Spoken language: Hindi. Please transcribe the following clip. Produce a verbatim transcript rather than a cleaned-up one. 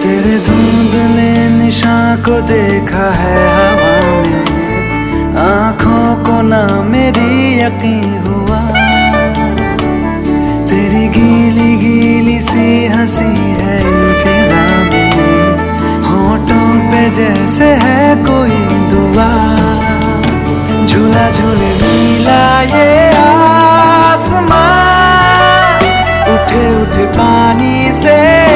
तेरे धुंधले निशान को देखा है हवा में, आंखों को ना मेरी यकीन हुआ। तेरी गीली गीली सी हंसी है इन फिजा में, होठों पे जैसे है कोई दुआ। झूला झूले नीला ये आसमां, उठे उठे पानी से